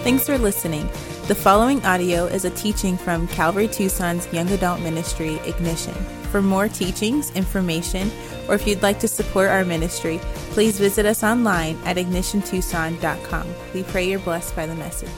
Thanks for listening. The following audio is a teaching from Calvary Tucson's Young Adult Ministry, Ignition. For more teachings, information, or if you'd like to support our ministry, please visit us online at ignitiontucson.com. We pray you're blessed by the message.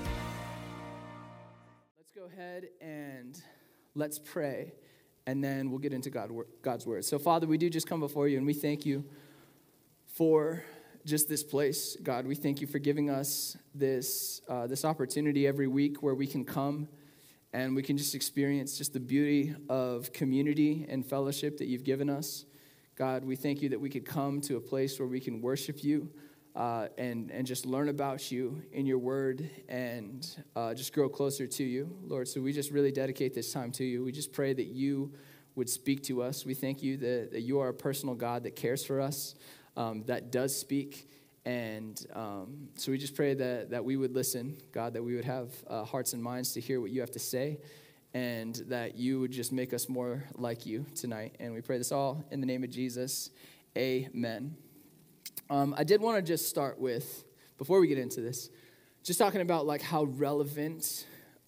Let's go ahead and let's pray, and then we'll get into God's word. So, Father, we do just come before you, and we thank you for just this place. God, we thank you for giving us this opportunity every week where we can come and we can just experience just the beauty of community and fellowship that you've given us. God, we thank you that we could come to a place where we can worship you and just learn about you in your word and just grow closer to you, Lord. So we just really dedicate this time to you. We just pray that you would speak to us. We thank you that you are a personal God that cares for us, that does speak. And so we just pray that we would listen, God, that we would have hearts and minds to hear what you have to say, and that you would just make us more like you tonight. And we pray this all in the name of Jesus. Amen. I did want to just start with, before we get into this, just talking about like how relevant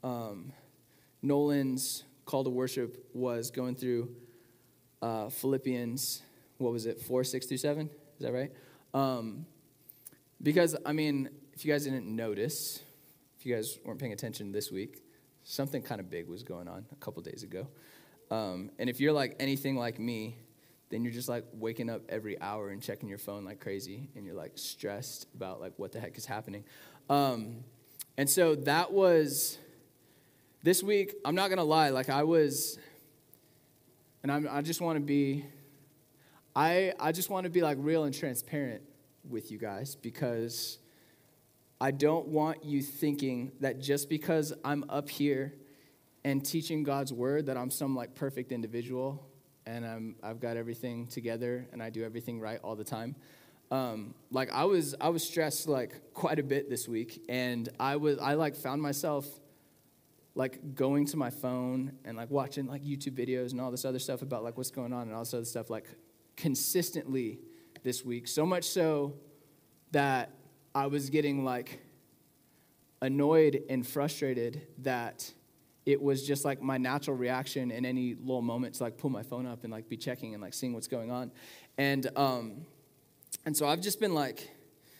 Nolan's call to worship was going through Philippians, 4:6-7? Is that right? Because, I mean, if you guys didn't notice, if you guys weren't paying attention this week, something kind of big was going on a couple days ago. And if you're like anything like me, then you're just like waking up every hour and checking your phone like crazy, and you're like stressed about like what the heck is happening. And so that was, this week, I'm not going to lie, like I was, and I just want to be, I just want to be like real and transparent with you guys, because I don't want you thinking that just because I'm up here and teaching God's word that I'm some like perfect individual and I've got everything together and I do everything right all the time. Like I was stressed like quite a bit this week, and I like found myself like going to my phone and like watching like YouTube videos and all this other stuff about like what's going on and all this other stuff like consistently this week, so much so that I was getting like annoyed and frustrated that it was just like my natural reaction in any little moment to like pull my phone up and like be checking and like seeing what's going on. And so I've just been like,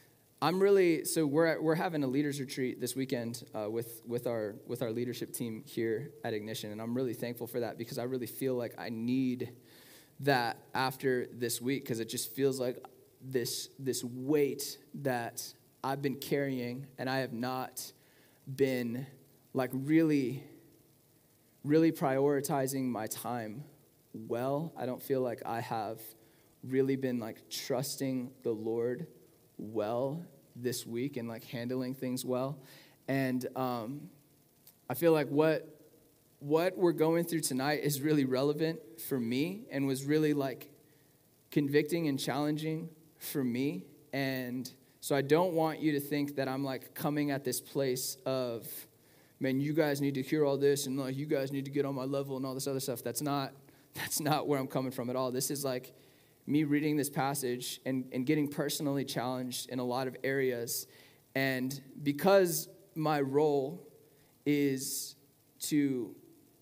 we're having a leaders retreat this weekend with our leadership team here at Ignition, and I'm really thankful for that, because I really feel like I need that after this week, because it just feels like this weight that I've been carrying, and I have not been like really prioritizing my time well. I don't feel like I have really been like trusting the Lord well this week and like handling things well. And I feel like what we're going through tonight is really relevant for me and was really like convicting and challenging for me. And so I don't want you to think that I'm like coming at this place of, man, you guys need to hear all this and like you guys need to get on my level and all this other stuff. That's not where I'm coming from at all. This is like me reading this passage and getting personally challenged in a lot of areas. And because my role is to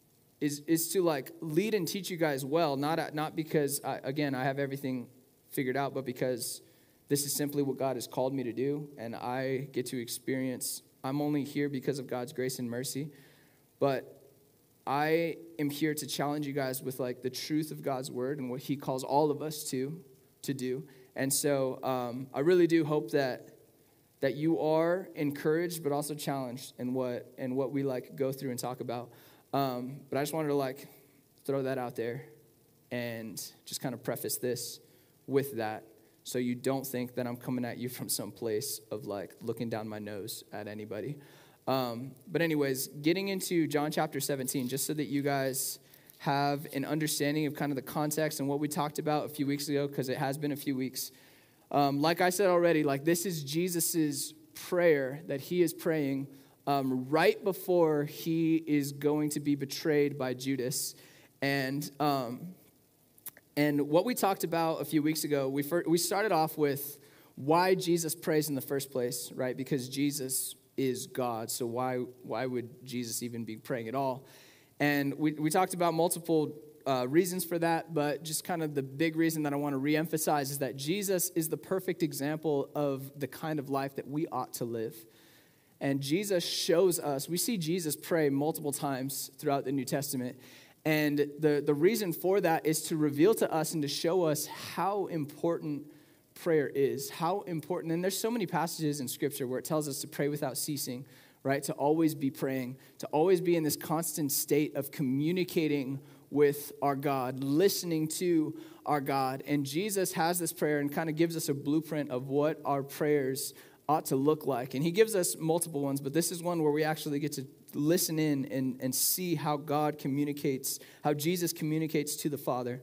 like lead and teach you guys well, not because I have everything figured out, but because this is simply what God has called me to do, and I get to experience. I'm only here because of God's grace and mercy, but I am here to challenge you guys with like the truth of God's word and what He calls all of us to do. And so I really do hope that you are encouraged, but also challenged in what we like go through and talk about. But I just wanted to like throw that out there and just kind of preface this with that, so you don't think that I'm coming at you from some place of like looking down my nose at anybody. But anyways, getting into John chapter 17, just so that you guys have an understanding of kind of the context and what we talked about a few weeks ago, because it has been a few weeks. Like I said already, like this is Jesus's prayer that he is praying right before he is going to be betrayed by Judas. And what we talked about a few weeks ago, we started off with why Jesus prays in the first place, right? Because Jesus is God. So why would Jesus even be praying at all? And we talked about multiple reasons for that, but just kind of the big reason that I want to reemphasize is that Jesus is the perfect example of the kind of life that we ought to live. And Jesus shows us, we see Jesus pray multiple times throughout the New Testament. And the reason for that is to reveal to us and to show us how important prayer is, how important. And there's so many passages in Scripture where it tells us to pray without ceasing, right? To always be praying, to always be in this constant state of communicating with our God, listening to our God. And Jesus has this prayer and kind of gives us a blueprint of what our prayers ought to look like. And he gives us multiple ones, but this is one where we actually get to listen in and see how God communicates, how Jesus communicates to the Father.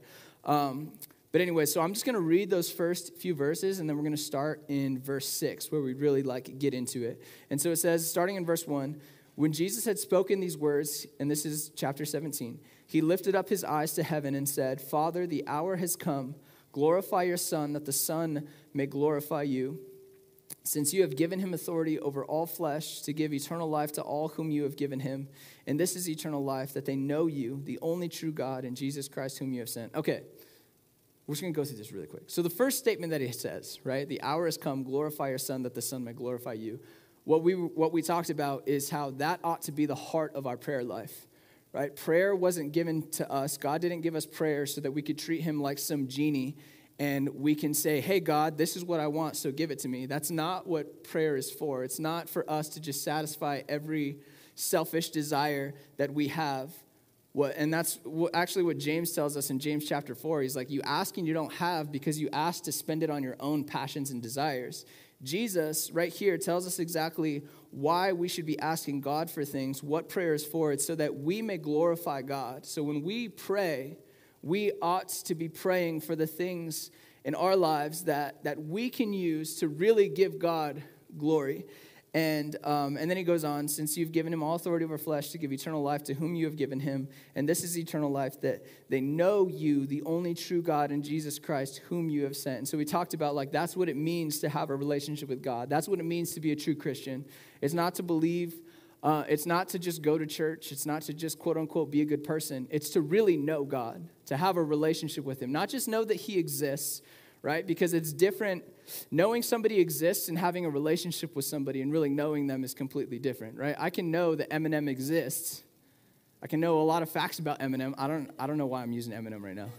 But anyway, so I'm just going to read those first few verses, and then we're going to start in verse 6, where we really get into it. And so it says, starting in verse 1, when Jesus had spoken these words, and this is chapter 17, he lifted up his eyes to heaven and said, Father, the hour has come. Glorify your Son, that the Son may glorify you, since you have given him authority over all flesh to give eternal life to all whom you have given him. And this is eternal life, that they know you, the only true God, and Jesus Christ whom you have sent. Okay, we're just going to go through this really quick. So the first statement that he says, right, the hour has come, glorify your Son, that the Son may glorify you. What we talked about is how that ought to be the heart of our prayer life, right? Prayer wasn't given to us. God didn't give us prayer so that we could treat him like some genie and we can say, hey, God, this is what I want, so give it to me. That's not what prayer is for. It's not for us to just satisfy every selfish desire that we have. And that's actually what James tells us in James chapter 4. He's like, you ask and you don't have because you ask to spend it on your own passions and desires. Jesus, right here, tells us exactly why we should be asking God for things, what prayer is for. It's so that we may glorify God. So when we pray, we ought to be praying for the things in our lives that we can use to really give God glory. And then he goes on, since you've given him all authority over flesh to give eternal life to whom you have given him, and this is eternal life, that they know you, the only true God, and Jesus Christ, whom you have sent. And so we talked about, that's what it means to have a relationship with God. That's what it means to be a true Christian. It's not to believe. It's not to just go to church. It's not to just, quote unquote, be a good person. It's to really know God, to have a relationship with him. Not just know that he exists, right? Because it's different. Knowing somebody exists and having a relationship with somebody and really knowing them is completely different, right? I can know that Eminem exists. I can know a lot of facts about Eminem. I don't know why I'm using Eminem right now.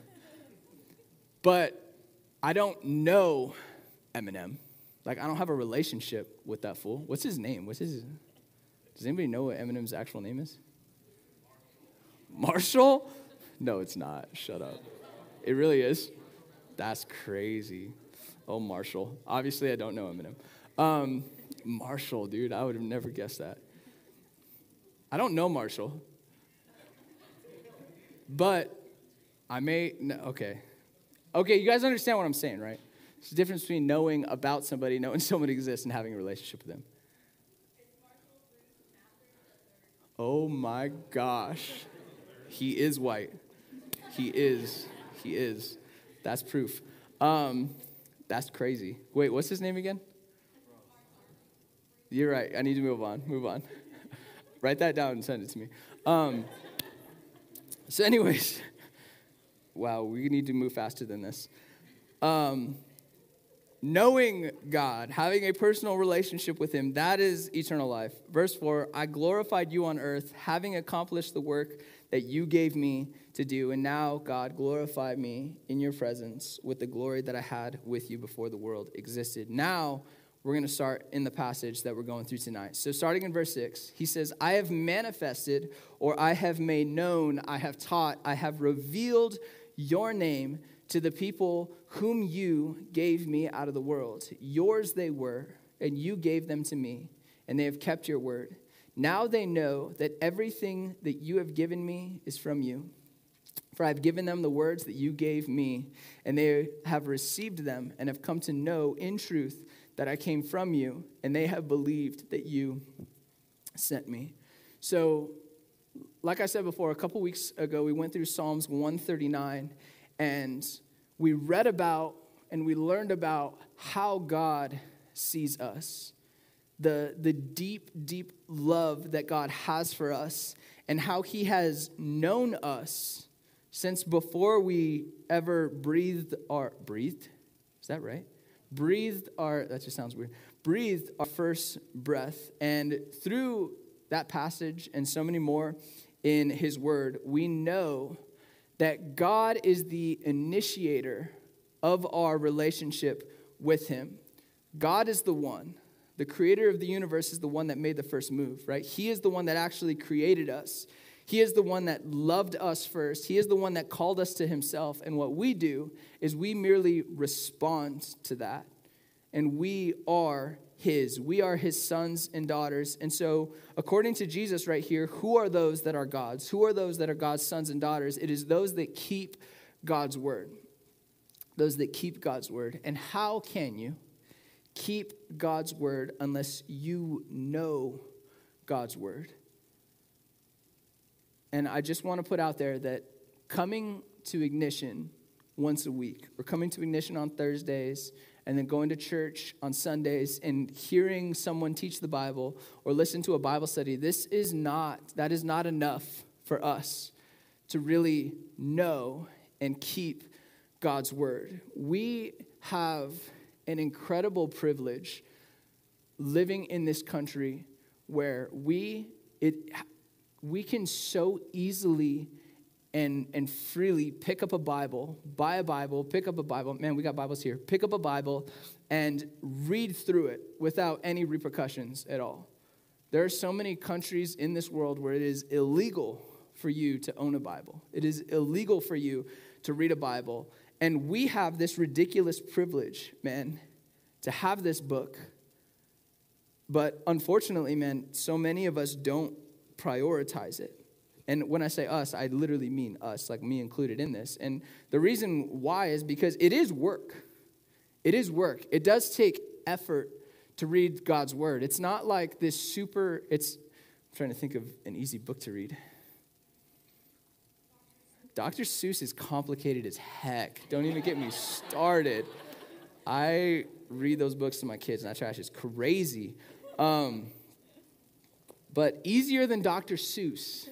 But I don't know Eminem. I don't have a relationship with that fool. What's his name? Does anybody know what Eminem's actual name is? Marshall? No, it's not. Shut up. It really is. That's crazy. Oh, Marshall. Obviously, I don't know Eminem. Marshall, dude, I would have never guessed that. I don't know Marshall. But I may, no, okay. Okay, you guys understand what I'm saying, right? There's a difference between knowing about somebody, knowing someone exists, and having a relationship with them. Oh my gosh. He is white. He is. That's proof. That's crazy. Wait, what's his name again? You're right. I need to move on. Write that down and send it to me. So anyways, wow, we need to move faster than this. Knowing God, having a personal relationship with him, that is eternal life. Verse 4, I glorified you on earth, having accomplished the work that you gave me to do. And now, God, glorify me in your presence with the glory that I had with you before the world existed. Now, we're going to start in the passage that we're going through tonight. So starting in verse 6, he says, I have manifested, or I have made known, I have taught, I have revealed your name to the people whom you gave me out of the world. Yours they were, and you gave them to me, and they have kept your word. Now they know that everything that you have given me is from you. For I have given them the words that you gave me, and they have received them and have come to know in truth that I came from you, and they have believed that you sent me. So, like I said before, a couple weeks ago, we went through Psalms 139, and we read about and we learned about how God sees us. the deep, deep love that God has for us and how he has known us since before we ever breathed, is that right? That just sounds weird. Breathed our first breath. And through that passage and so many more in his word, we know that God is the initiator of our relationship with him. God is the one. The creator of the universe is the one that made the first move, right? He is the one that actually created us. He is the one that loved us first. He is the one that called us to himself. And what we do is we merely respond to that. And we are his. We are his sons and daughters. And so, according to Jesus right here, who are those that are God's? Who are those that are God's sons and daughters? It is those that keep God's word. Those that keep God's word. And how can you keep God's word unless you know God's word? And I just want to put out there that coming to Ignition once a week, or coming to Ignition on Thursdays, and then going to church on Sundays and hearing someone teach the Bible or listen to a Bible study, that is not enough for us to really know and keep God's word. We have an incredible privilege living in this country where we can so easily and freely pick up a Bible, buy a Bible, pick up a Bible. Man, we got Bibles here. Pick up a Bible and read through it without any repercussions at all. There are so many countries in this world where it is illegal for you to own a Bible. It is illegal for you to read a Bible. And we have this ridiculous privilege, man, to have this book. But unfortunately, man, so many of us don't prioritize it. And when I say us, I literally mean us, like me included in this. And the reason why is because it is work. It is work. It does take effort to read God's word. It's not like this I'm trying to think of an easy book to read. Dr. Seuss is complicated as heck. Don't even get me started. I read those books to my kids, and that trash is crazy. But easier than Dr. Seuss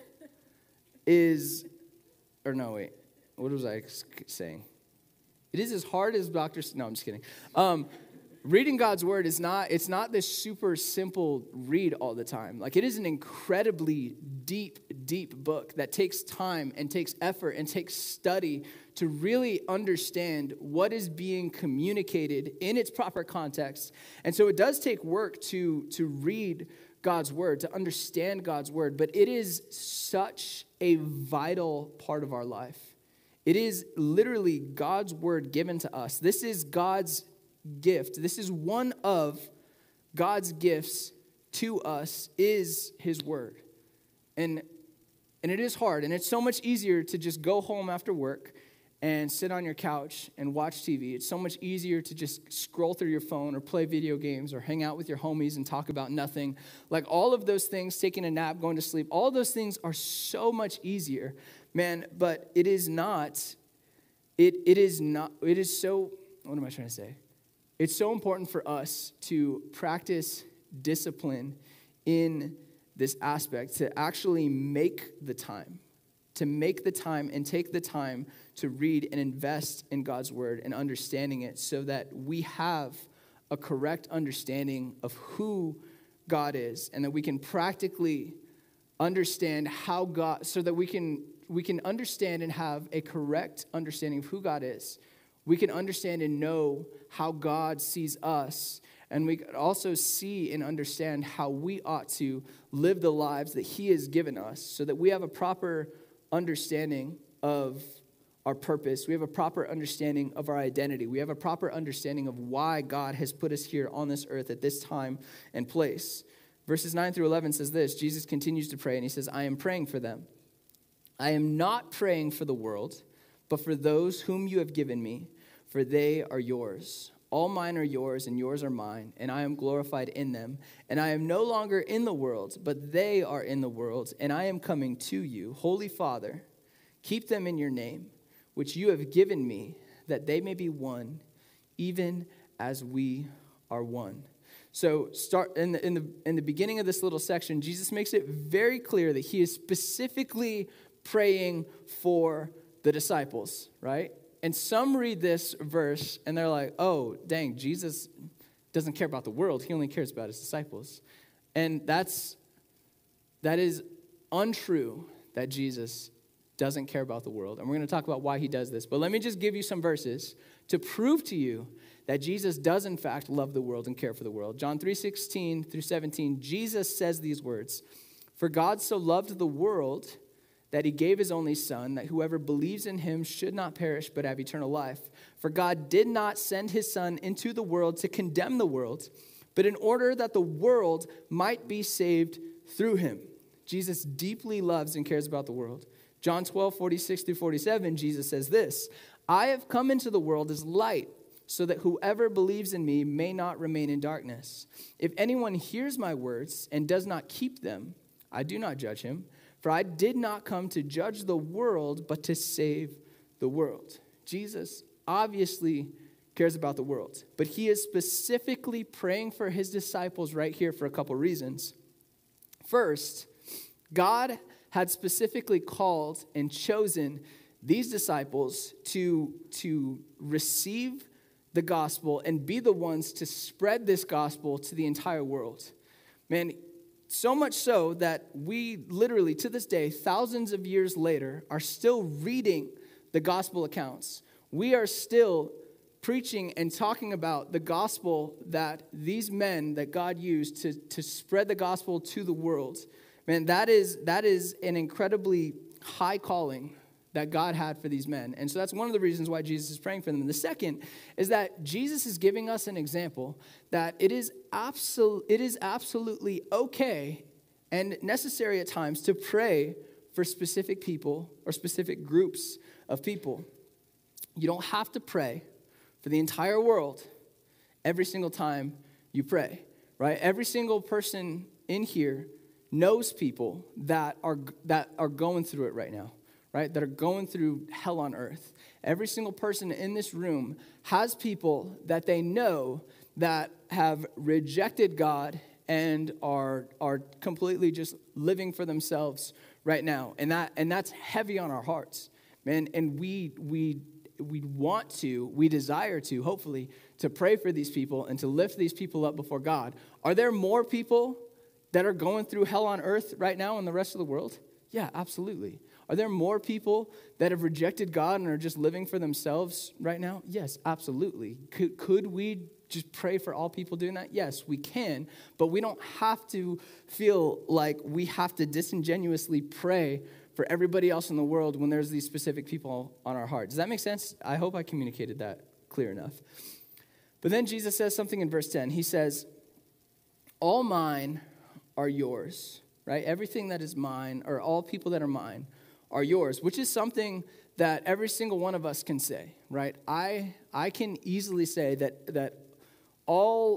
what was I saying? It is as hard as no, I'm just kidding. Reading God's word it's not this super simple read all the time. Like, it is an incredibly deep, deep book that takes time and takes effort and takes study to really understand what is being communicated in its proper context. And so it does take work to read God's word, to understand God's word, but it is such a vital part of our life. It is literally God's word given to us. This is God's gift. This is one of God's gifts to us, is his word. And it is hard, and it's so much easier to just go home after work and sit on your couch and watch TV. It's so much easier to just scroll through your phone or play video games or hang out with your homies and talk about nothing. Like, all of those things, taking a nap, going to sleep, all of those things are so much easier, man. But it is not, it is so, what am I trying to say? It's so important for us to practice discipline in this aspect, to actually make the time and take the time to read and invest in God's word and understanding it, so that we have a correct understanding of who God is, and that we can practically understand how God, so that we can understand and have a correct understanding of who God is. We can understand and know how God sees us, and we can also see and understand how we ought to live the lives that he has given us, so that we have a proper understanding of our purpose. We have a proper understanding of our identity. We have a proper understanding of why God has put us here on this earth at this time and place. Verses 9 through 11 says this. Jesus continues to pray, and he says, I am praying for them. I am not praying for the world, but for those whom you have given me, for they are yours. All mine are yours, and yours are mine, and I am glorified in them. And I am no longer in the world, but they are in the world, and I am coming to you. Holy Father, keep them in your name, which you have given me, that they may be one, even as we are one. So start in the beginning of this little section, Jesus makes it very clear that he is specifically praying for the disciples, right? And some read this verse and they're like, oh, dang, Jesus doesn't care about the world. He only cares about his disciples. And that is untrue, that Jesus doesn't care about the world. And we're going to talk about why he does this. But let me just give you some verses to prove to you that Jesus does, in fact, love the world and care for the world. John 3:16 through 17, Jesus says these words, "For God so loved the world that he gave his only Son, that whoever believes in him should not perish but have eternal life. For God did not send his Son into the world to condemn the world, but in order that the world might be saved through him." Jesus deeply loves and cares about the world. John 12:46 through 47, Jesus says this, "I have come into the world as light, so that whoever believes in me may not remain in darkness. If anyone hears my words and does not keep them, I do not judge him, for I did not come to judge the world, but to save the world." Jesus obviously cares about the world, but he is specifically praying for his disciples right here for a couple reasons. First, God had specifically called and chosen these disciples to receive the gospel and be the ones to spread this gospel to the entire world. Man, so much so that we literally, to this day, thousands of years later, are still reading the gospel accounts. We are still preaching and talking about the gospel that these men that God used to spread the gospel to the world. Man, that is an incredibly high calling that God had for these men. And so that's one of the reasons why Jesus is praying for them. And the second is that Jesus is giving us an example that it is absolutely okay and necessary at times to pray for specific people or specific groups of people. You don't have to pray for the entire world every single time you pray, right? Every single person in here knows people that are going through it right now, right? That are going through hell on earth. Every single person in this room has people that they know that have rejected God and are completely just living for themselves right now. And that's heavy on our hearts, man. And we want to, we desire to, hopefully, to pray for these people and to lift these people up before God. Are there more people that are going through hell on earth right now in the rest of the world? Yeah, absolutely. Are there more people that have rejected God and are just living for themselves right now? Yes, absolutely. Could we just pray for all people doing that? Yes, we can, but we don't have to feel like we have to disingenuously pray for everybody else in the world when there's these specific people on our heart. Does that make sense? I hope I communicated that clear enough. But then Jesus says something in verse 10. He says, "All mine are yours," right? Everything that is mine, or all people that are mine, are yours, which is something that every single one of us can say, right? I can easily say that all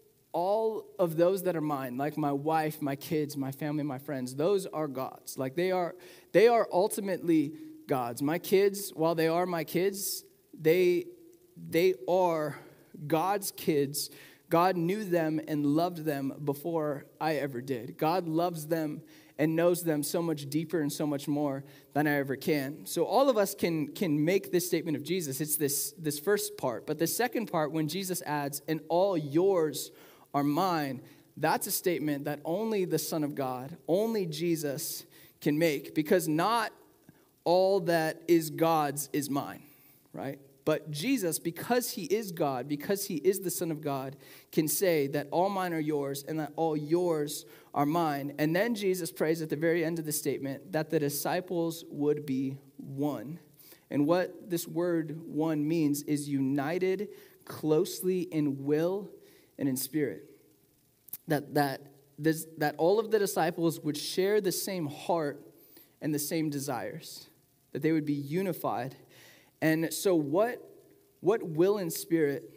of those that are mine, like my wife, my kids, my family, my friends, those are God's. Like they are ultimately God's. My kids, while they are my kids, they are God's kids. God knew them and loved them before I ever did. God loves them and knows them so much deeper and so much more than I ever can. So all of us can make this statement of Jesus. It's this first part. But the second part, when Jesus adds, "and all yours are mine," that's a statement that only the Son of God, only Jesus can make. Because not all that is God's is mine, right? But Jesus, because he is God, because he is the Son of God, can say that all mine are yours and that all yours are mine. And then Jesus prays at the very end of the statement that the disciples would be one. And what this word one means is united closely in will and in spirit. That all of the disciples would share the same heart and the same desires. That they would be unified. And so what will and spirit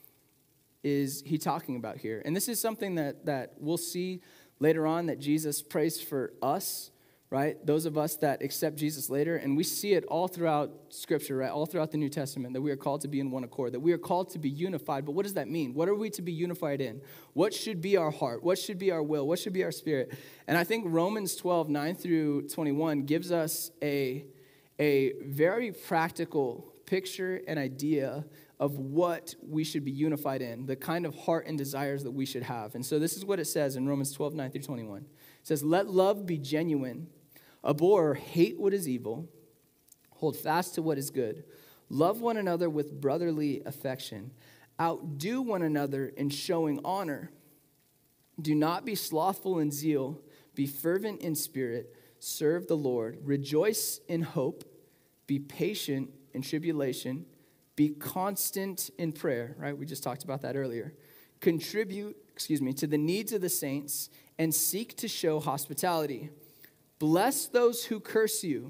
is he talking about here? And this is something that we'll see later on that Jesus prays for us, right? Those of us that accept Jesus later, and we see it all throughout Scripture, right? All throughout the New Testament, that we are called to be in one accord, that we are called to be unified. But what does that mean? What are we to be unified in? What should be our heart? What should be our will? What should be our spirit? And I think Romans 12, 9 through 21 gives us a very practical picture and idea of what we should be unified in, the kind of heart and desires that we should have. And so this is what it says in Romans 12, 9 through 21. It says, let love be genuine. Abhor or hate what is evil. Hold fast to what is good. Love one another with brotherly affection. Outdo one another in showing honor. Do not be slothful in zeal. Be fervent in spirit. Serve the Lord. Rejoice in hope. Be patient in tribulation. Be constant in prayer. Right? We just talked about that earlier. Contribute, to the needs of the saints and seek to show hospitality. Bless those who curse you.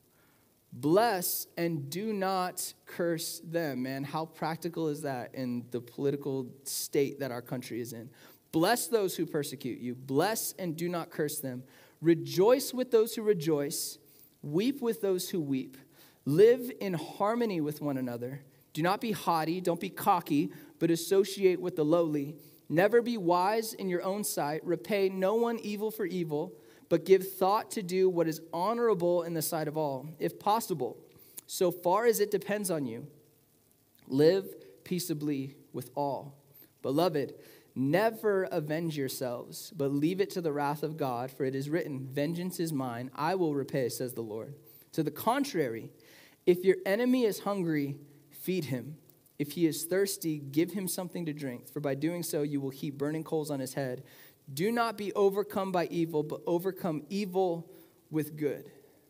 Bless and do not curse them. Man, how practical is that in the political state that our country is in? Bless those who persecute you. Bless and do not curse them. Rejoice with those who rejoice. Weep with those who weep. Live in harmony with one another. Do not be haughty. Don't be cocky, but associate with the lowly. Never be wise in your own sight. Repay no one evil for evil, but give thought to do what is honorable in the sight of all, if possible, so far as it depends on you. Live peaceably with all. Beloved, never avenge yourselves, but leave it to the wrath of God, for it is written, vengeance is mine, I will repay, says the Lord. To the contrary, if your enemy is hungry, feed him. If he is thirsty, give him something to drink, for by doing so you will heap burning coals on his head. Do not be overcome by evil, but overcome evil with good.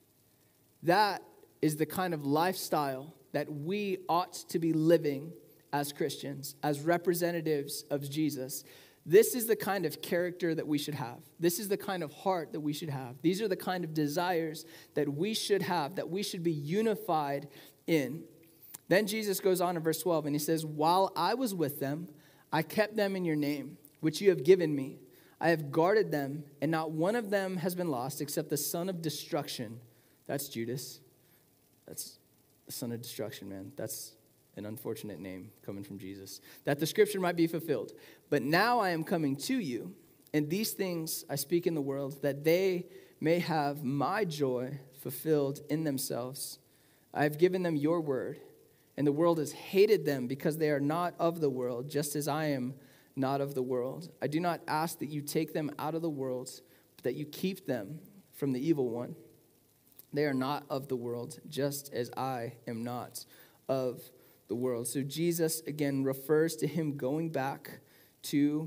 That is the kind of lifestyle that we ought to be living as Christians, as representatives of Jesus. This is the kind of character that we should have. This is the kind of heart that we should have. These are the kind of desires that we should have, that we should be unified in. Then Jesus goes on in verse 12, and he says, while I was with them, I kept them in your name, which you have given me. I have guarded them, and not one of them has been lost except the son of destruction. That's Judas. That's the son of destruction, man. That's an unfortunate name coming from Jesus. That the scripture might be fulfilled. But now I am coming to you, and these things I speak in the world, that they may have my joy fulfilled in themselves. I have given them your word, and the world has hated them because they are not of the world, just as I am not of the world. I do not ask that you take them out of the world, but that you keep them from the evil one. They are not of the world, just as I am not of the world. So Jesus, again, refers to him going back to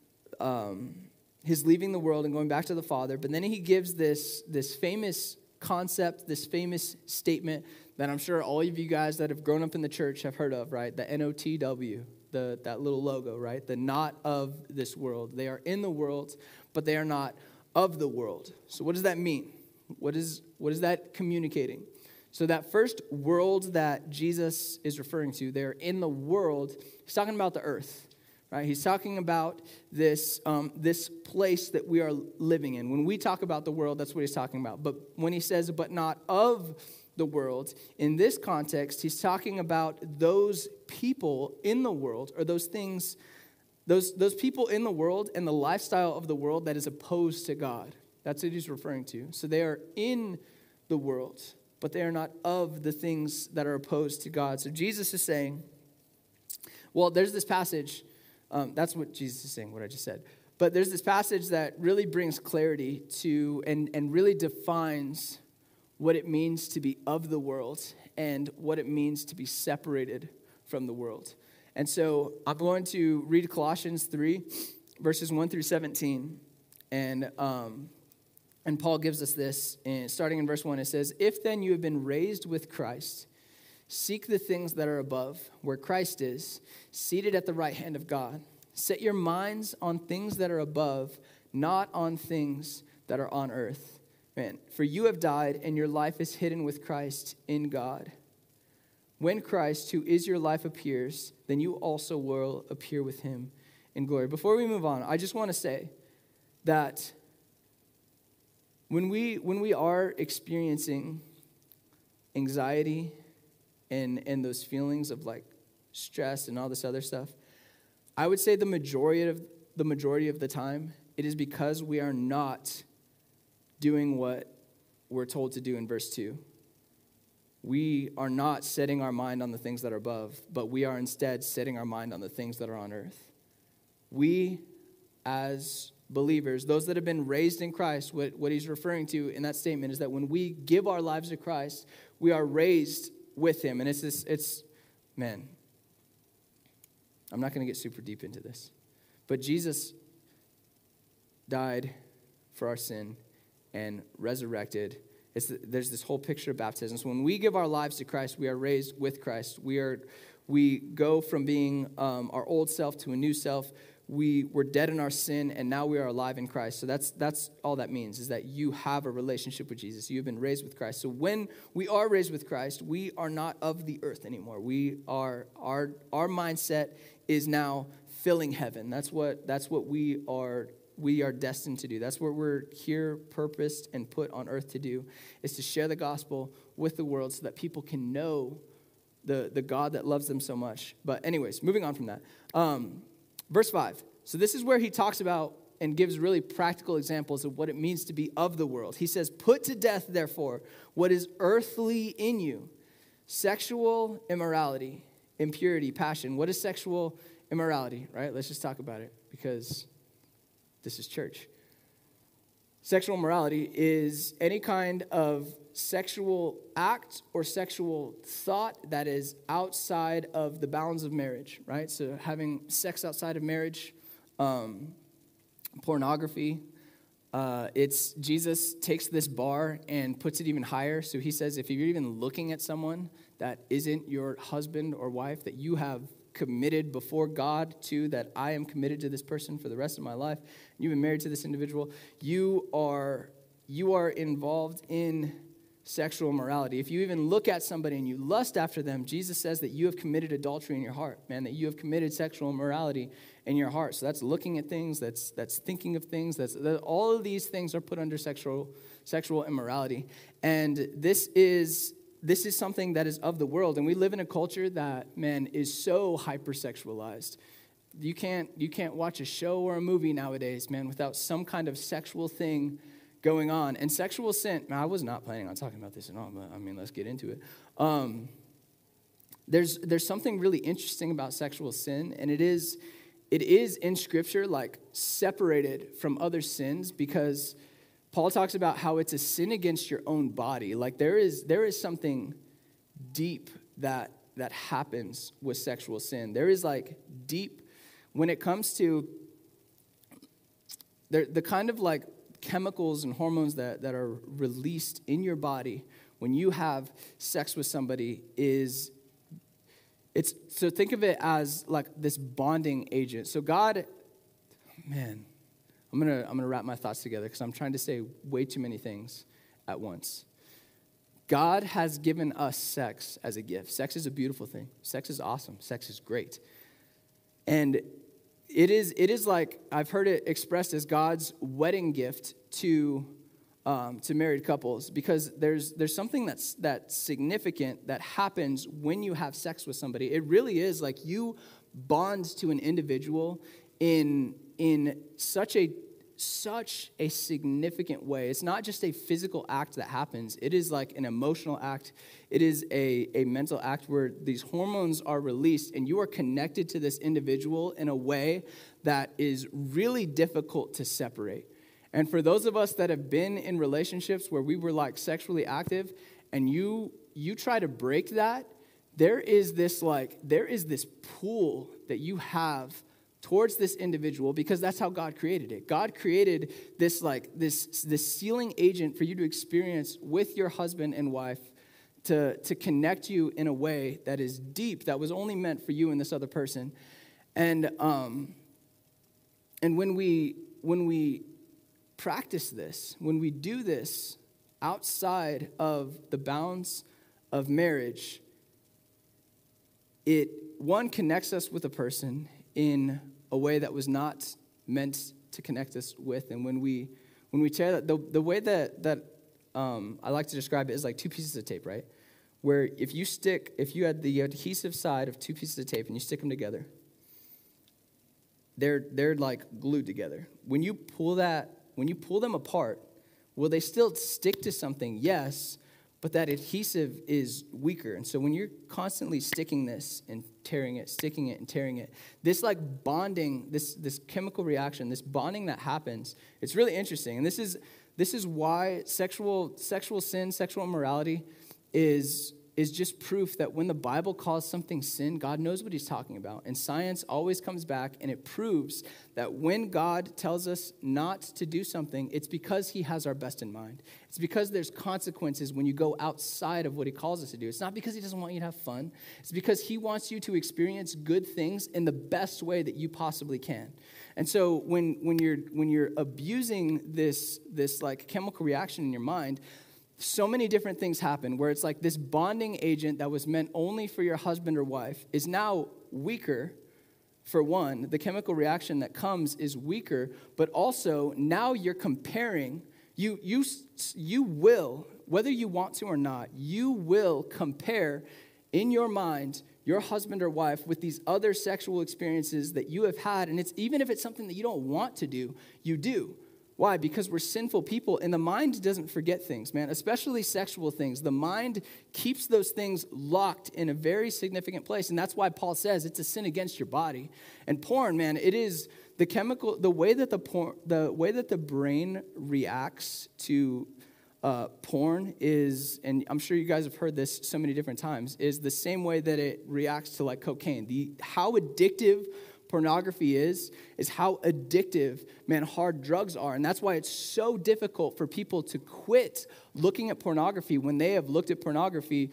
his leaving the world and going back to the Father. But then he gives this famous concept, this famous statement that I'm sure all of you guys that have grown up in the church have heard of, right? The NOTW. That little logo, right? The not of this world. They are in the world, but they are not of the world. So what does that mean? What is that communicating? So that first world that Jesus is referring to, they're in the world. He's talking about the earth, right? He's talking about this place that we are living in. When we talk about the world, that's what he's talking about. But when he says, but not of the world, in this context, he's talking about those people in the world, or those things, those people in the world and the lifestyle of the world that is opposed to God. That's what he's referring to. So they are in the world, but they are not of the things that are opposed to God. So Jesus is saying, well, there's this passage, that's what Jesus is saying, what I just said. But there's this passage that really brings clarity to, and really defines what it means to be of the world and what it means to be separated from the world. And so I'm going to read Colossians 3, verses 1 through 17. And Paul gives us this, and starting in verse 1, it says, if then you have been raised with Christ, seek the things that are above, where Christ is, seated at the right hand of God. Set your minds on things that are above, not on things that are on earth. Man, for you have died, and your life is hidden with Christ in God. When Christ, who is your life, appears, then you also will appear with him in glory. Before we move on, I just want to say that When we are experiencing anxiety and those feelings of like stress and all this other stuff, I would say the majority of the time, it is because we are not doing what we're told to do in verse 2. We are not setting our mind on the things that are above, but we are instead setting our mind on the things that are on earth. We, as believers, those that have been raised in Christ, what he's referring to in that statement is that when we give our lives to Christ, we are raised with him. And man, I'm not going to get super deep into this, but Jesus died for our sin and resurrected. There's this whole picture of baptism. So when we give our lives to Christ, we are raised with Christ. We go from being our old self to a new self. We were dead in our sin, and now we are alive in Christ. So that's all that means, is that you have a relationship with Jesus. You have been raised with Christ. So when we are raised with Christ, we are not of the earth anymore. Our mindset is now filling heaven. That's what we are destined to do. That's what we're here, purposed, and put on earth to do, is to share the gospel with the world so that people can know the God that loves them so much. But anyways, moving on from that. Verse 5. So this is where he talks about and gives really practical examples of what it means to be of the world. He says, put to death, therefore, what is earthly in you: sexual immorality, impurity, passion. What is sexual immorality, right? Let's just talk about it, because this is church. Sexual immorality is any kind of sexual act or sexual thought that is outside of the bounds of marriage, right? So having sex outside of marriage, pornography. Jesus takes this bar and puts it even higher. So he says, if you're even looking at someone that isn't your husband or wife, that you have committed before God to, that I am committed to this person for the rest of my life, you've been married to this individual, you are involved in sexual immorality. If you even look at somebody and you lust after them, Jesus says that you have committed adultery in your heart, man, that you have committed sexual immorality in your heart. So that's looking at things, that's thinking of things, all of these things are put under sexual immorality. And this is something that is of the world, and we live in a culture that, man, is so hypersexualized. You can't watch a show or a movie nowadays, man, without some kind of sexual thing going on. And sexual sin, man, I was not planning on talking about this at all, but I mean, let's get into it. There's something really interesting about sexual sin, and it is in Scripture like separated from other sins, because Paul talks about how it's a sin against your own body. Like there is something deep that happens with sexual sin. There is like deep, when it comes to the kind of like chemicals and hormones that are released in your body when you have sex with somebody so think of it as like this bonding agent. So God, man, I'm gonna wrap my thoughts together because I'm trying to say way too many things at once. God has given us sex as a gift. Sex is a beautiful thing. Sex is awesome. Sex is great. And it is like, I've heard it expressed as God's wedding gift to married couples, because there's something that's significant that happens when you have sex with somebody. It really is like you bond to an individual in such a significant way. It's not just a physical act that happens. It is like an emotional act. It is a mental act where these hormones are released and you are connected to this individual in a way that is really difficult to separate. And for those of us that have been in relationships where we were like sexually active and you try to break that, there is this pull that you have towards this individual, because that's how God created it. God created this sealing agent for you to experience with your husband and wife to connect you in a way that is deep, that was only meant for you and this other person. And when we practice this, when we do this outside of the bounds of marriage, it connects us with a person in a way that was not meant to connect us with. And when we when we tear that, the way that I like to describe it is like two pieces of tape, right? Where if you had the adhesive side of two pieces of tape and you stick them together, they're like glued together. When you pull them apart, will they still stick to something? Yes, but that adhesive is weaker. And so when you're constantly sticking this and tearing it, sticking it and tearing it, this like bonding, this chemical reaction, this bonding that happens, it's really interesting. And this is why sexual sin, sexual immorality is just proof that when the Bible calls something sin, God knows what he's talking about. And science always comes back and it proves that when God tells us not to do something, it's because he has our best in mind. It's because there's consequences when you go outside of what he calls us to do. It's not because he doesn't want you to have fun. It's because he wants you to experience good things in the best way that you possibly can. And so when you're abusing this like chemical reaction in your mind, so many different things happen where it's like this bonding agent that was meant only for your husband or wife is now weaker. For one, the chemical reaction that comes is weaker, but also now you're comparing. You will, whether you want to or not, you will compare in your mind your husband or wife with these other sexual experiences that you have had, and it's even if it's something that you don't want to do, you do. Why? Because we're sinful people, and the mind doesn't forget things, man, especially sexual things. The mind keeps those things locked in a very significant place, and that's why Paul says it's a sin against your body. And porn, man, it is the way that the brain reacts to porn is, and I'm sure you guys have heard this so many different times, is the same way that it reacts to like cocaine. How addictive pornography is how addictive, man, hard drugs are. And that's why it's so difficult for people to quit looking at pornography when they have looked at pornography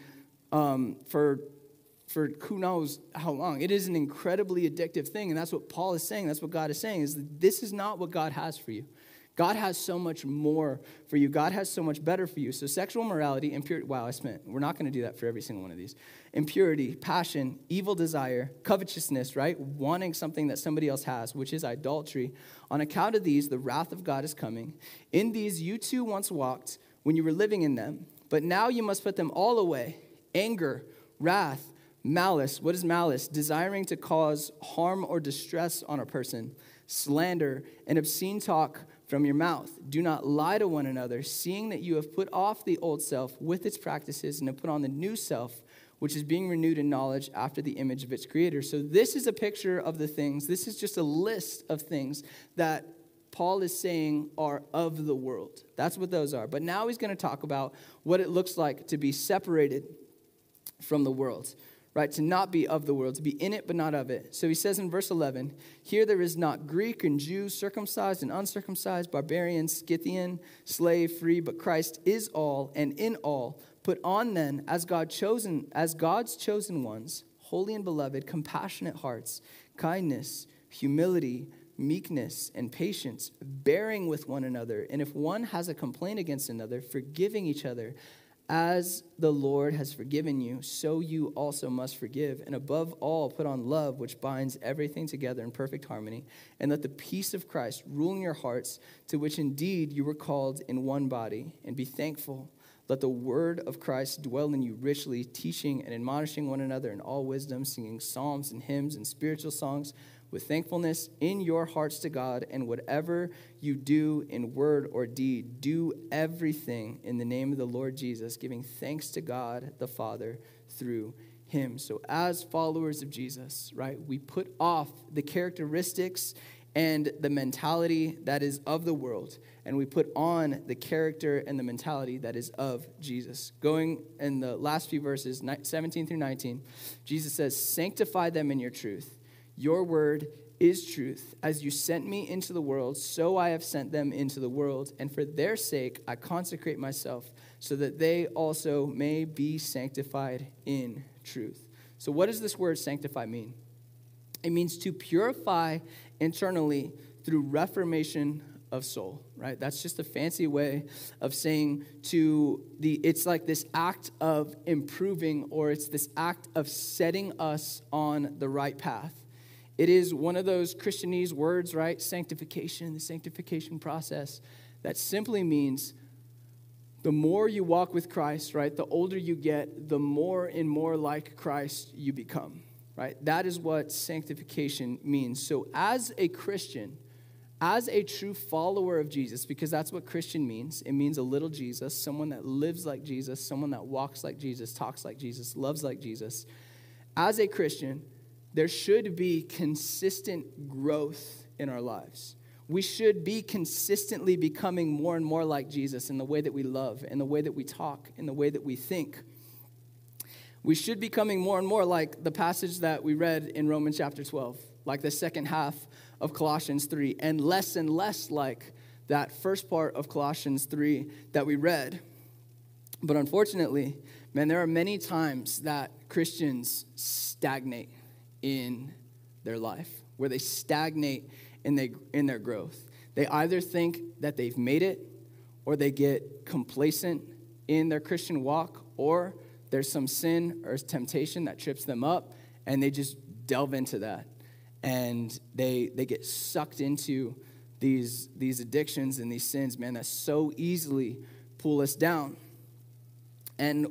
for who knows how long. It is an incredibly addictive thing, and that's what Paul is saying. That's what God is saying, is that this is not what God has for you. God has so much more for you. God has so much better for you. So sexual morality, impurity, we're not going to do that for every single one of these. Impurity, passion, evil desire, covetousness, right? Wanting something that somebody else has, which is idolatry. On account of these, the wrath of God is coming. In these you too once walked when you were living in them, but now you must put them all away. Anger, wrath, malice. What is malice? Desiring to cause harm or distress on a person. Slander and obscene talk from your mouth. Do not lie to one another, seeing that you have put off the old self with its practices and have put on the new self, which is being renewed in knowledge after the image of its creator. So this is a picture of the things. This is just a list of things that Paul is saying are of the world. That's what those are. But now he's going to talk about what it looks like to be separated from the world. Right, to not be of the world, to be in it but not of it. So he says in verse 11, here there is not Greek and Jew, circumcised and uncircumcised, barbarian, Scythian, slave, free, but Christ is all and in all. Put on then as God's chosen ones, holy and beloved, compassionate hearts, kindness, humility, meekness, and patience, bearing with one another. And if one has a complaint against another, forgiving each other. As the Lord has forgiven you, so you also must forgive. And above all, put on love, which binds everything together in perfect harmony. And let the peace of Christ rule in your hearts, to which indeed you were called in one body. And be thankful. Let the word of Christ dwell in you richly, teaching and admonishing one another in all wisdom, singing psalms and hymns and spiritual songs with thankfulness in your hearts to God. And whatever you do in word or deed, do everything in the name of the Lord Jesus, giving thanks to God the Father through him. So as followers of Jesus, right, we put off the characteristics and the mentality that is of the world, and we put on the character and the mentality that is of Jesus. Going in the last few verses, 17 through 19, Jesus says, sanctify them in your truth. Your word is truth. As you sent me into the world, so I have sent them into the world. And for their sake, I consecrate myself, so that they also may be sanctified in truth. So what does this word sanctify mean? It means to purify internally through reformation of soul, right? That's just a fancy way of saying it's like this act of improving, or it's this act of setting us on the right path. It is one of those Christianese words, right? Sanctification, the sanctification process. That simply means the more you walk with Christ, right, the older you get, the more and more like Christ you become, right? That is what sanctification means. So as a Christian, as a true follower of Jesus, because that's what Christian means, it means a little Jesus, someone that lives like Jesus, someone that walks like Jesus, talks like Jesus, loves like Jesus. As a Christian, there should be consistent growth in our lives. We should be consistently becoming more and more like Jesus in the way that we love, in the way that we talk, in the way that we think. We should be becoming more and more like the passage that we read in Romans chapter 12, like the second half of Colossians 3, and less like that first part of Colossians 3 that we read. But unfortunately, man, there are many times that Christians stagnate in their life, where they stagnate in their growth. They either think that they've made it, or they get complacent in their Christian walk, or there's some sin or temptation that trips them up, and they just delve into that. And they get sucked into these addictions and these sins, man, that so easily pull us down. And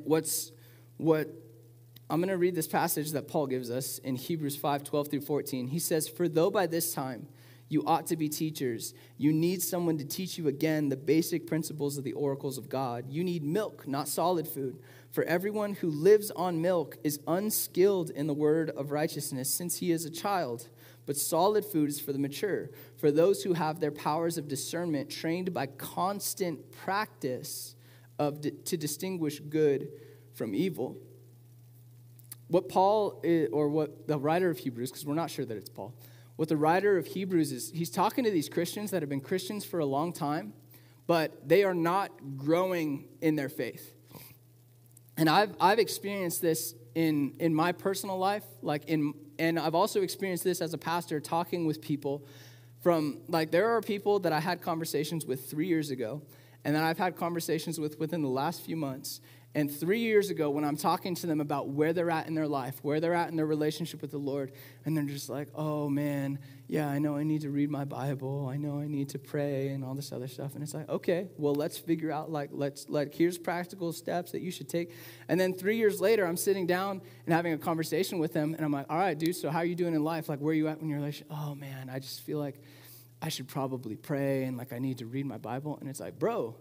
I'm going to read this passage that Paul gives us in Hebrews 5:12-14. He says, "For though by this time you ought to be teachers, you need someone to teach you again the basic principles of the oracles of God. You need milk, not solid food. For everyone who lives on milk is unskilled in the word of righteousness, since he is a child. But solid food is for the mature, for those who have their powers of discernment trained by constant practice to distinguish good from evil." What Paul, or what the writer of Hebrews, because we're not sure that it's Paul, what the writer of Hebrews is, he's talking to these Christians that have been Christians for a long time, but they are not growing in their faith. And I've experienced this in my personal life, and I've also experienced this as a pastor talking with people there are people that I had conversations with 3 years ago, and that I've had conversations with within the last few months. And 3 years ago, when I'm talking to them about where they're at in their life, where they're at in their relationship with the Lord, and they're just like, "Oh, man, yeah, I know I need to read my Bible. I know I need to pray and all this other stuff." And it's like, okay, well, let's figure out, here's practical steps that you should take. And then 3 years later, I'm sitting down and having a conversation with them, and I'm like, "All right, dude, so how are you doing in life? Like, where are you at in your relationship?" "Oh, man, I just feel like I should probably pray, and I need to read my Bible." And it's like, bro,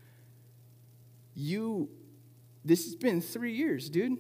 this has been 3 years, dude.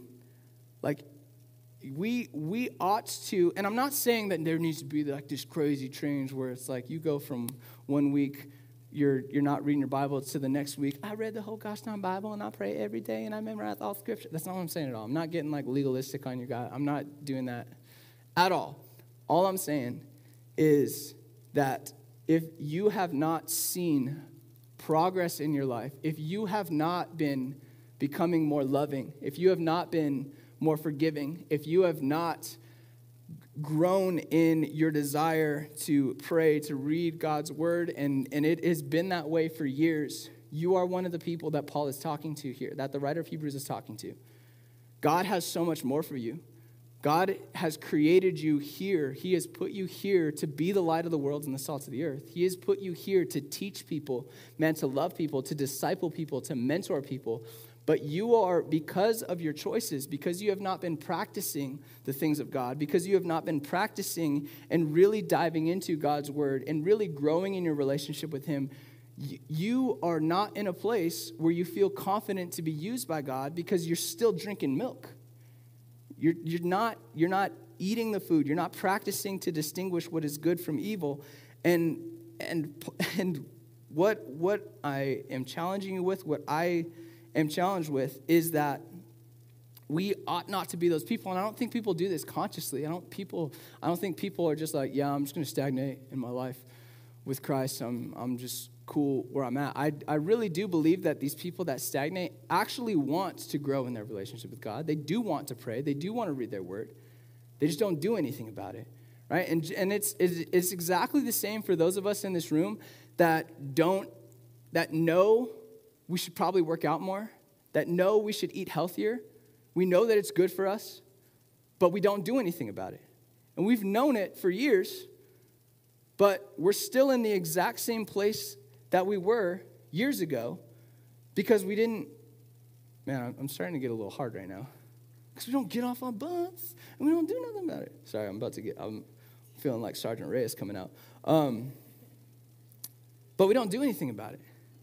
We ought to, and I'm not saying that there needs to be this crazy change where it's you go from 1 week, you're not reading your Bible, to the next week, "I read the whole gosh darn Bible, and I pray every day, and I memorize all scripture." That's not what I'm saying at all. I'm not getting legalistic on your guy. I'm not doing that at all. All I'm saying is that if you have not seen progress in your life, if you have not been becoming more loving, if you have not been more forgiving, if you have not grown in your desire to pray, to read God's word, and it has been that way for years, you are one of the people that Paul is talking to here, that the writer of Hebrews is talking to. God has so much more for you. God has created you here. He has put you here to be the light of the world and the salt of the earth. He has put you here to teach people, man, to love people, to disciple people, to mentor people. But you are, because of your choices, because you have not been practicing the things of God, because you have not been practicing and really diving into God's word and really growing in your relationship with him, you are not in a place where you feel confident to be used by God because you're still drinking milk. You're not eating the food. You're not practicing to distinguish what is good from evil. And what I am challenging you with, what I am challenged with, is that we ought not to be those people. And I don't think people do this consciously. I don't think people are just like, "Yeah, I'm just going to stagnate in my life with Christ. I'm just cool where I'm at." I really do believe that these people that stagnate actually want to grow in their relationship with God. They do want to pray. They do want to read their word. They just don't do anything about it, right? And it's exactly the same for those of us in this room that know we should probably work out more, that know we should eat healthier. We know that it's good for us, but we don't do anything about it. And we've known it for years, but we're still in the exact same place that we were years ago because we didn't, man, I'm starting to get a little hard right now. Because we don't get off our butts and we don't do nothing about it. Sorry, I'm feeling like Sergeant Reyes coming out. But we don't do anything about it.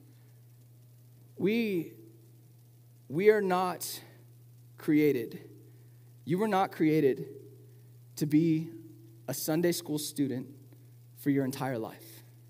We are not created. You were not created to be a Sunday school student for your entire life.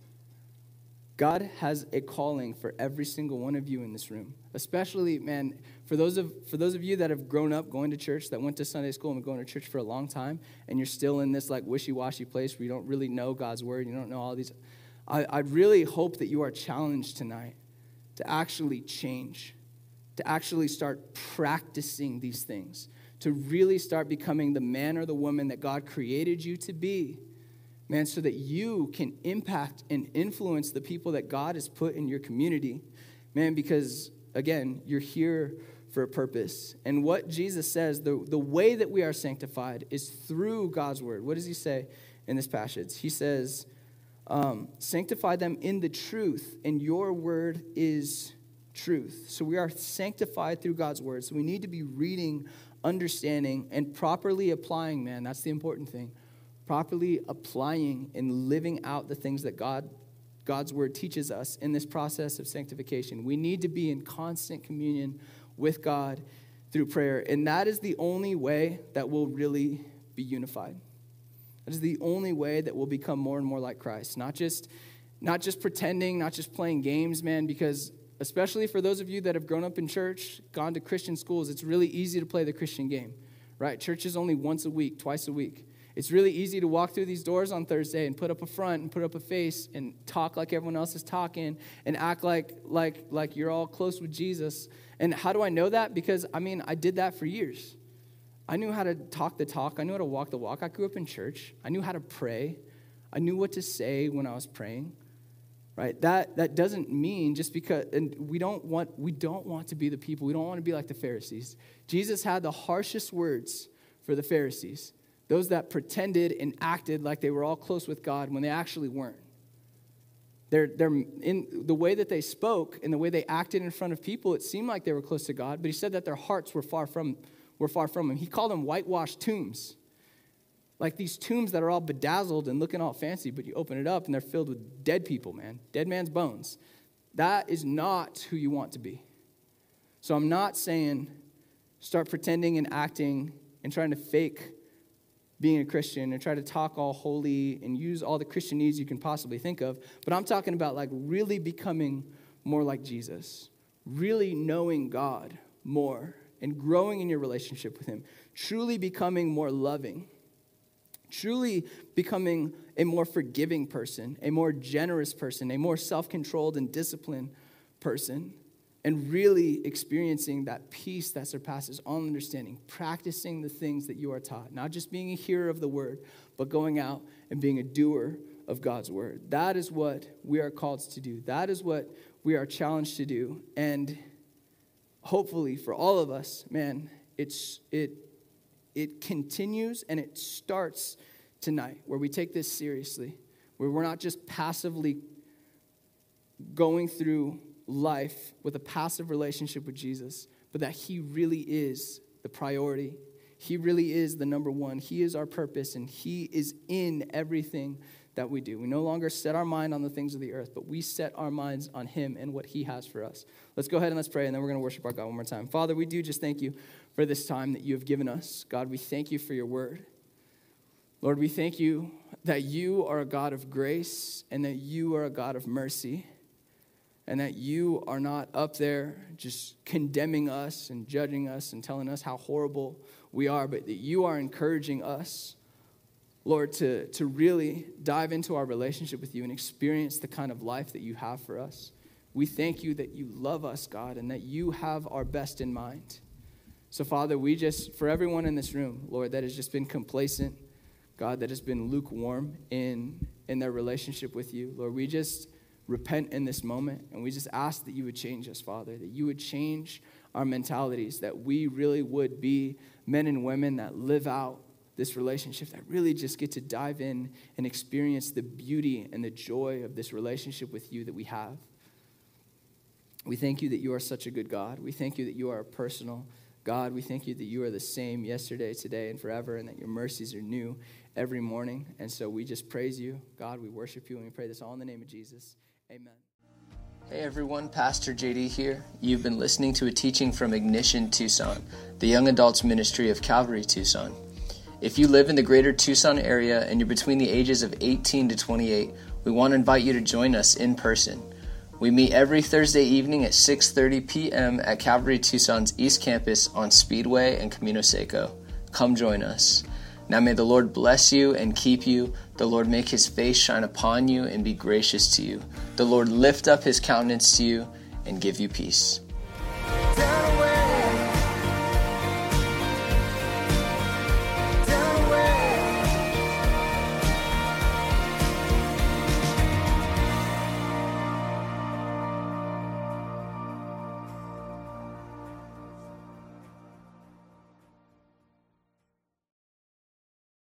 God has a calling for every single one of you in this room. Especially, man, for those of you that have grown up going to church, that went to Sunday school and been going to church for a long time, and you're still in this like wishy-washy place where you don't really know God's word, you don't know all these. I really hope that you are challenged tonight to actually change, to actually start practicing these things, to really start becoming the man or the woman that God created you to be, man, so that you can impact and influence the people that God has put in your community, man, because, again, you're here for a purpose. And what Jesus says, the way that we are sanctified is through God's word. What does he say in this passage? He says, sanctify them in the truth, and your word is truth. So we are sanctified through God's word. So we need to be reading, understanding, and properly applying, man. That's the important thing. Properly applying and living out the things that God's word teaches us in this process of sanctification. We need to be in constant communion with God through prayer. And that is the only way that we'll really be unified. That is the only way that we'll become more and more like Christ. Not just pretending, not just playing games, man, because especially for those of you that have grown up in church, gone to Christian schools, it's really easy to play the Christian game, right? Church is only once a week, twice a week. It's really easy to walk through these doors on Thursday and put up a front and put up a face and talk like everyone else is talking and act like you're all close with Jesus. And how do I know that? Because, I did that for years. I knew how to talk the talk. I knew how to walk the walk. I grew up in church. I knew how to pray. I knew what to say when I was praying. Right? That doesn't mean just because, and we don't want to be the people. We don't want to be like the Pharisees. Jesus had the harshest words for the Pharisees. Those that pretended and acted like they were all close with God when they actually weren't. They're in the way that they spoke and the way they acted in front of people, it seemed like they were close to God, but he said that their hearts were far from him. He called them whitewashed tombs. Like these tombs that are all bedazzled and looking all fancy, but you open it up and they're filled with dead people, man. Dead man's bones. That is not who you want to be. So I'm not saying start pretending and acting and trying to fake being a Christian and try to talk all holy and use all the Christianese you can possibly think of. But I'm talking about like really becoming more like Jesus, really knowing God more and growing in your relationship with him, truly becoming more loving, truly becoming a more forgiving person, a more generous person, a more self-controlled and disciplined person, and really experiencing that peace that surpasses all understanding, practicing the things that you are taught, not just being a hearer of the word, but going out and being a doer of God's word. That is what we are called to do. That is what we are challenged to do. And hopefully for all of us, man, it continues and it starts tonight, where we take this seriously, where we're not just passively going through life with a passive relationship with Jesus, but that he really is the priority. He really is the number one. He is our purpose, and he is in everything that we do. We no longer set our mind on the things of the earth, but we set our minds on him and what he has for us. Let's go ahead and let's pray, and then we're going to worship our God one more time. Father, we do just thank you for this time that you have given us. God, we thank you for your word. Lord, we thank you that you are a God of grace and that you are a God of mercy, and that you are not up there just condemning us and judging us and telling us how horrible we are, but that you are encouraging us, Lord, to really dive into our relationship with you and experience the kind of life that you have for us. We thank you that you love us, God, and that you have our best in mind. So, Father, for everyone in this room, Lord, that has just been complacent, God, that has been lukewarm in their relationship with you, Lord, we just repent in this moment, and we just ask that you would change us, Father, that you would change our mentalities, that we really would be men and women that live out this relationship that really just get to dive in and experience the beauty and the joy of this relationship with you that we have. We thank you that you are such a good God. We thank you that you are a personal God. We thank you that you are the same yesterday, today, and forever, and that your mercies are new every morning. And so we just praise you, God. We worship you, and we pray this all in the name of Jesus. Amen. Hey everyone, Pastor JD here. You've been listening to a teaching from Ignition Tucson, the young adults ministry of Calvary Tucson. If you live in the greater Tucson area and you're between the ages of 18 to 28, we want to invite you to join us in person. We meet every Thursday evening at 6:30 p.m. at Calvary Tucson's East Campus on Speedway and Camino Seco. Come join us. Now may the Lord bless you and keep you. The Lord make his face shine upon you and be gracious to you. The Lord lift up his countenance to you and give you peace.